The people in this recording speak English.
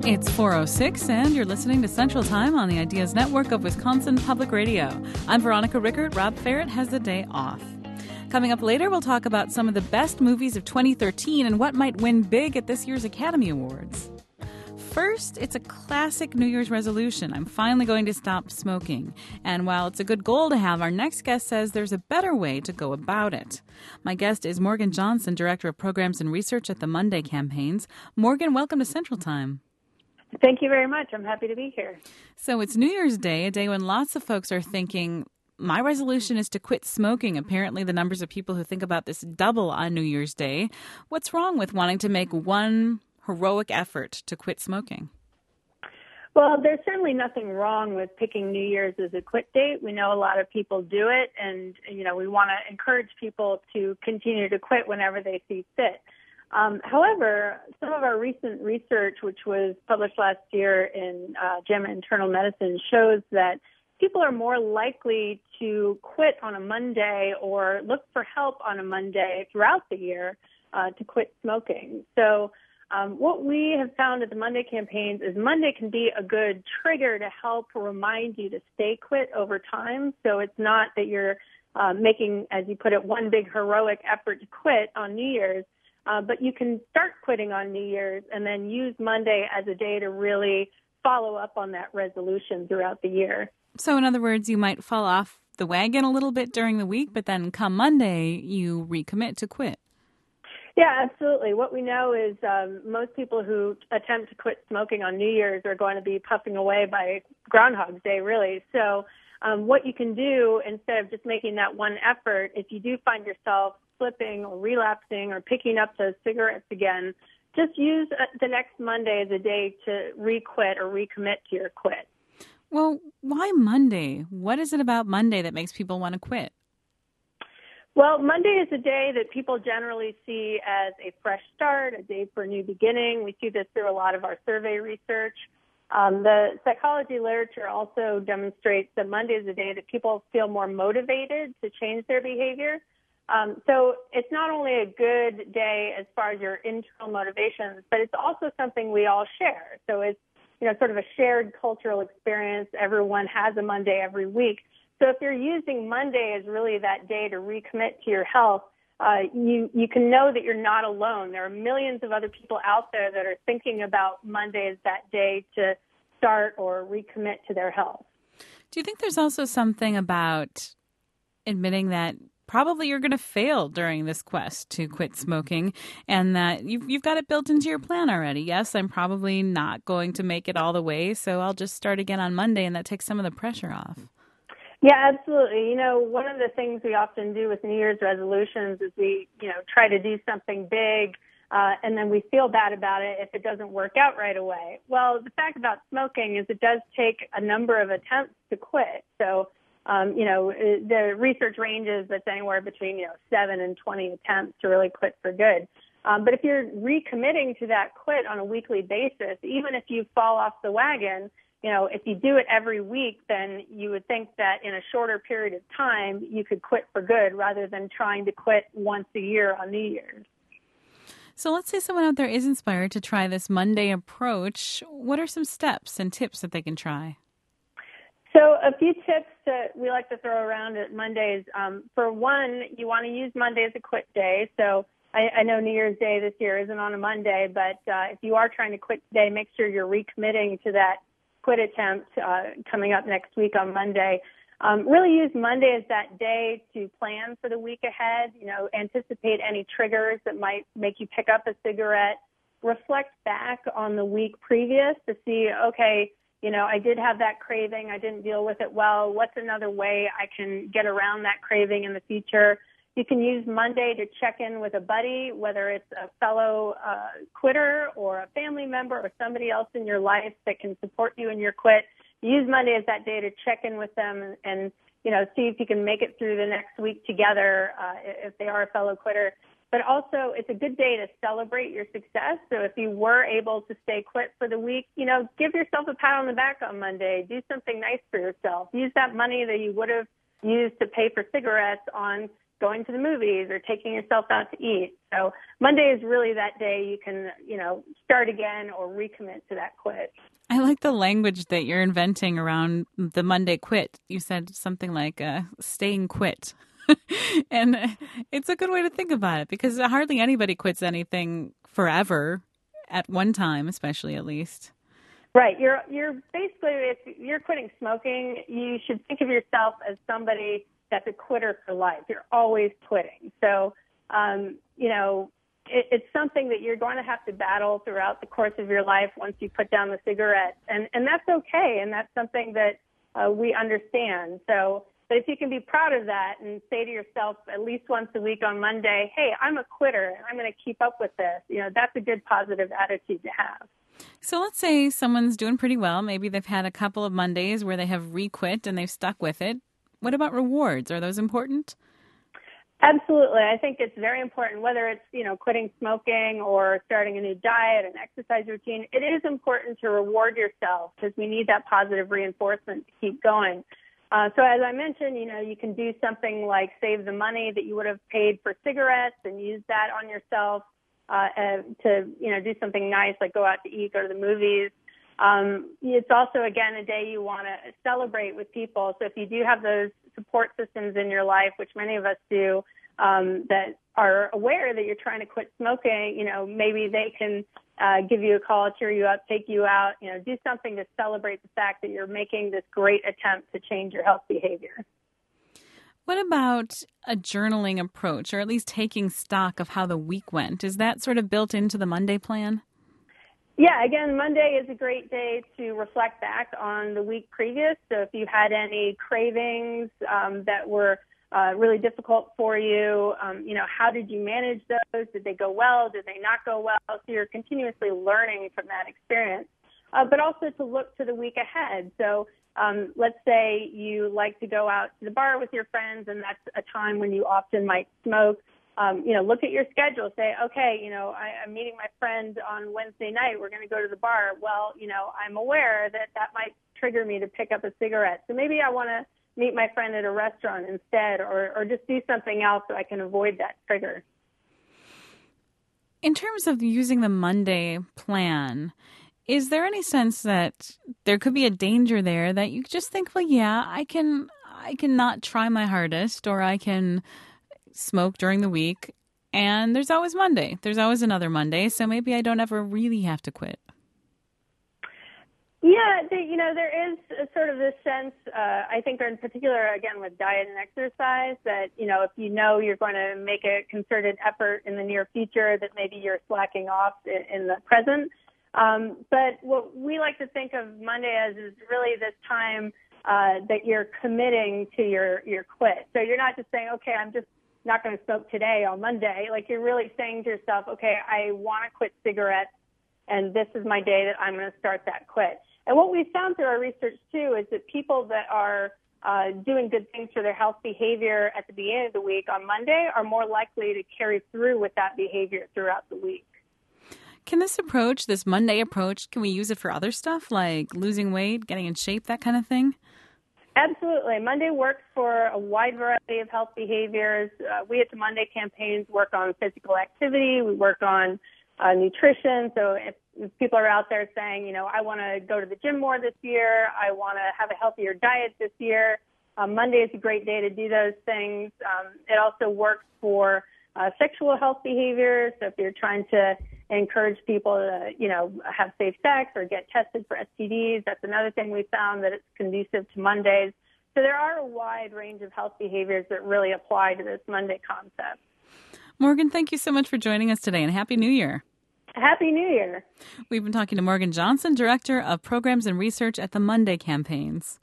It's 4:06, and you're listening to Central Time on the Ideas Network of Wisconsin Public Radio. I'm Veronica Rickert. Rob Ferret has the day off. Coming up later, we'll talk about some of the best movies of 2013 and what might win big at this year's Academy Awards. First, it's a classic New Year's resolution. I'm finally going to stop smoking. And while it's a good goal to have, our next guest says there's a better way to go about it. My guest is Morgan Johnson, Director of Programs and Research at the Monday Campaigns. Morgan, welcome to Central Time. Thank you very much. I'm happy to be here. So it's New Year's Day, a day when lots of folks are thinking, my resolution is to quit smoking. Apparently, the numbers of people who think about this double on New Year's Day. What's wrong with wanting to make one heroic effort to quit smoking? Well, there's certainly nothing wrong with picking New Year's as a quit date. We know a lot of people do it, and we want to encourage people to continue to quit whenever they see fit. However, some of our recent research, which was published last year in JAMA Internal Medicine, shows that people are more likely to quit on a Monday or look for help on a Monday throughout the year to quit smoking. So what we have found at the Monday Campaigns is Monday can be a good trigger to help remind you to stay quit over time. So it's not that you're making, as you put it, one big heroic effort to quit on New Year's. But you can start quitting on New Year's and then use Monday as a day to really follow up on that resolution throughout the year. So in other words, you might fall off the wagon a little bit during the week, but then come Monday, you recommit to quit. Yeah, absolutely. What we know is most people who attempt to quit smoking on New Year's are going to be puffing away by Groundhog's Day, really. So what you can do instead of just making that one effort, if you do find yourself slipping or relapsing or picking up those cigarettes again, just use the next Monday as a day to re-quit or recommit to your quit. Well, why Monday? What is it about Monday that makes people want to quit? Well, Monday is a day that people generally see as a fresh start, a day for a new beginning. We see this through a lot of our survey research. The psychology literature also demonstrates that Monday is a day that people feel more motivated to change their behavior. So it's not only a good day as far as your internal motivations, but it's also something we all share. So it's, sort of a shared cultural experience. Everyone has a Monday every week. So if you're using Monday as really that day to recommit to your health, you can know that you're not alone. There are millions of other people out there that are thinking about Monday as that day to start or recommit to their health. Do you think there's also something about admitting that probably you're going to fail during this quest to quit smoking and that you've got it built into your plan already? Yes, I'm probably not going to make it all the way, so I'll just start again on Monday, and that takes some of the pressure off. Yeah, absolutely. One of the things we often do with New Year's resolutions is we, try to do something big, and then we feel bad about it if it doesn't work out right away. Well, the fact about smoking is it does take a number of attempts to quit. So, the research ranges that's anywhere between, 7 and 20 attempts to really quit for good. But if you're recommitting to that quit on a weekly basis, even if you fall off the wagon, if you do it every week, then you would think that in a shorter period of time, you could quit for good rather than trying to quit once a year on New Year's. So let's say someone out there is inspired to try this Monday approach. What are some steps and tips that they can try? So a few tips that we like to throw around at Mondays. For one, you want to use Monday as a quit day. So I know New Year's Day this year isn't on a Monday, but if you are trying to quit today, make sure you're recommitting to that quit attempt coming up next week on Monday. Really use Monday as that day to plan for the week ahead, anticipate any triggers that might make you pick up a cigarette, reflect back on the week previous to see, okay, I did have that craving, I didn't deal with it well, what's another way I can get around that craving in the future? You can use Monday to check in with a buddy, whether it's a fellow quitter or a family member or somebody else in your life that can support you in your quit. Use Monday as that day to check in with them and see if you can make it through the next week together if they are a fellow quitter. But also, it's a good day to celebrate your success. So if you were able to stay quit for the week, give yourself a pat on the back on Monday. Do something nice for yourself. Use that money that you would have use to pay for cigarettes on going to the movies or taking yourself out to eat. So Monday is really that day you can, start again or recommit to that quit. I like the language that you're inventing around the Monday quit. You said something like staying quit. And it's a good way to think about it because hardly anybody quits anything forever at one time, especially at least. Right. You're basically, if you're quitting smoking, you should think of yourself as somebody that's a quitter for life. You're always quitting. So, it's something that you're going to have to battle throughout the course of your life once you put down the cigarette. And that's okay. And that's something that we understand. So, but if you can be proud of that and say to yourself at least once a week on Monday, hey, I'm a quitter and I'm going to keep up with this, that's a good positive attitude to have. So let's say someone's doing pretty well. Maybe they've had a couple of Mondays where they have re-quit and they've stuck with it. What about rewards? Are those important? Absolutely. I think it's very important, whether it's, quitting smoking or starting a new diet, an exercise routine. It is important to reward yourself because we need that positive reinforcement to keep going. So as I mentioned, you can do something like save the money that you would have paid for cigarettes and use that on yourself to, do something nice like go out to eat, go to the movies. It's also, again, a day you want to celebrate with people. So if you do have those support systems in your life, which many of us do, that are aware that you're trying to quit smoking, maybe they can give you a call, cheer you up, take you out, do something to celebrate the fact that you're making this great attempt to change your health behavior. What about a journaling approach, or at least taking stock of how the week went? Is that sort of built into the Monday plan? Yeah, again, Monday is a great day to reflect back on the week previous. So if you had any cravings that were really difficult for you, how did you manage those? Did they go well? Did they not go well? So you're continuously learning from that experience, but also to look to the week ahead. So let's say you like to go out to the bar with your friends, and that's a time when you often might smoke. Look at your schedule. Say, okay, I'm meeting my friend on Wednesday night. We're going to go to the bar. Well, I'm aware that might trigger me to pick up a cigarette. So maybe I want to meet my friend at a restaurant instead, or just do something else so I can avoid that trigger. In terms of using the Monday plan, is there any sense that there could be a danger there that you just think, well, yeah, I can not try my hardest, or I can smoke during the week, and there's always Monday. There's always another Monday, so maybe I don't ever really have to quit. Yeah, there is a sort of this sense, I think in particular, again, with diet and exercise, that, if you're going to make a concerted effort in the near future, that maybe you're slacking off in the present. But what we like to think of Monday as is really this time that you're committing to your quit. So you're not just saying, okay, I'm just not going to smoke today on Monday. Like, you're really saying to yourself, okay, I want to quit cigarettes, and this is my day that I'm going to start that quit. And what we found through our research, too, is that people that are doing good things for their health behavior at the beginning of the week on Monday are more likely to carry through with that behavior throughout the week. Can this Monday approach, can we use it for other stuff like losing weight, getting in shape, that kind of thing? Absolutely. Monday works for a wide variety of health behaviors. We at the Monday campaigns work on physical activity. We work on nutrition. So if people are out there saying, I want to go to the gym more this year, I want to have a healthier diet this year, Monday is a great day to do those things. It also works for sexual health behaviors. So if you're trying to encourage people to, have safe sex or get tested for STDs, that's another thing we found, that it's conducive to Mondays. So there are a wide range of health behaviors that really apply to this Monday concept. Morgan, thank you so much for joining us today, and Happy New Year. Happy New Year. We've been talking to Morgan Johnson, Director of Programs and Research at the Monday Campaigns.